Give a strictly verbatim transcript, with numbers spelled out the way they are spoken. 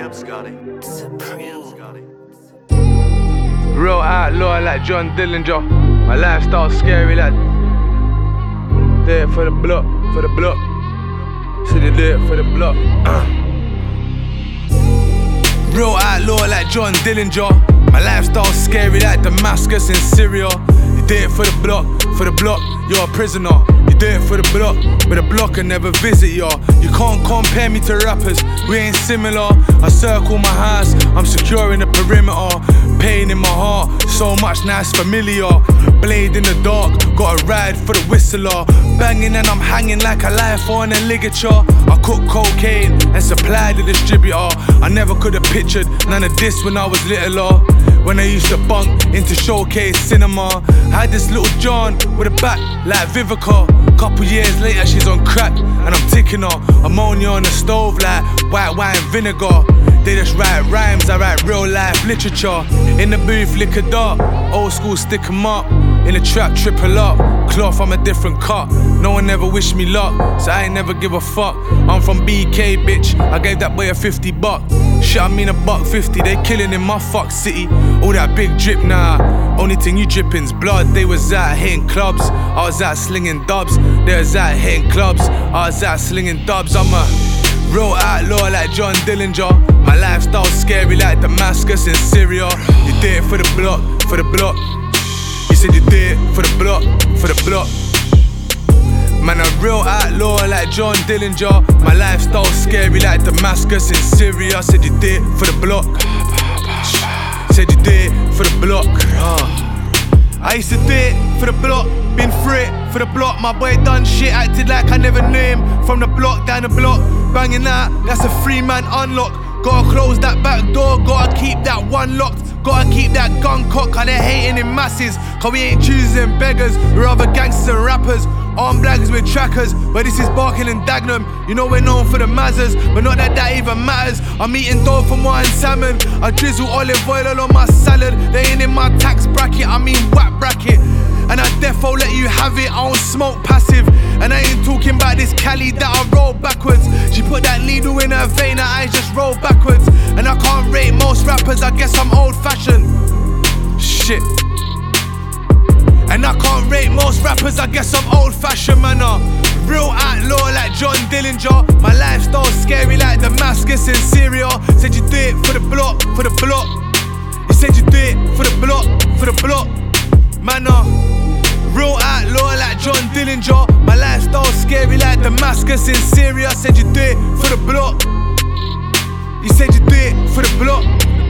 Scotty. Supreme. Scotty. Real outlaw like John Dillinger. My lifestyle scary like. Do it for the block, for the block. Should you do it for the block? Uh. Real outlaw like John Dillinger. My lifestyle scary like Damascus in Syria. You do it for the block, for the block. You're a prisoner. You do it for the block, but the block can never visit ya. You can't compare me to rappers, we ain't similar. I circle my house, I'm securing the perimeter. Pain in my heart, so much nice familiar. Blade in the dark, gotta ride for the whistler. Banging and I'm hanging like a life on a ligature. I cook cocaine and supply the distributor. I never could have pictured none of this when I was littler. When I used to bunk into Showcase Cinema. I had this little John with a back like Vivica. Couple years later she's on crack and I'm ticking her. Ammonia on the stove like white wine vinegar. They just write rhymes, I write real life literature. In the booth, liquor dark, old school stick 'em up. In the trap, triple up, cloth, I'm a different cut. No one ever wished me luck, so I ain't never give a fuck. I'm from B K, bitch, I gave that boy a fifty buck. Shit, I mean a buck fifty, they killing in my fuck city. All that big drip, nah, only thing you drippin's blood. They was out hitting clubs, I was out slinging dubs. They was out hitting clubs, I was out slinging dubs. I'm a real outlaw like John Dillinger. My lifestyle scary like Damascus in Syria. You did it for the block, for the block. You said you did it for the block, for the block. Man, a real outlaw like John Dillinger. My lifestyle scary like Damascus in Syria. Said you did it for the block. Said you did it for the block. uh. I used to do it for the block, been through it for the block. My boy done shit, acted like I never knew him. From the block, down the block, banging out, that's a three man unlock. Gotta close that back door, gotta keep that one locked. Gotta keep that gun cocked, cause they're hating in masses. Cause we ain't choosing beggars, we're other gangsters and rappers. Armed blaggers with trackers, but this is Barking and Dagenham. You know we're known for the mazzers, but not that that even matters. I'm eating dough from wine salmon, I drizzle olive oil all on my salad. They ain't in my tax bracket, I mean whack bracket. And I defo let you have it, I don't smoke passive. And I ain't talking about this Cali that I roll backwards. She put that needle in her vein, her eyes just roll backwards. And I can't rate most rappers, I guess I'm old fashioned. Shit. And I can't rate most rappers, I guess I'm old fashioned, man. uh. Real outlaw like John Dillinger. My lifestyle scary like Damascus in Syria. Said you do it for the block, for the block. You said you do it for the block, for the block. Man, uh, real outlaw like John Dillinger. My lifestyle scary like Damascus in Syria. Said you do it for the block. You said you do it for the block.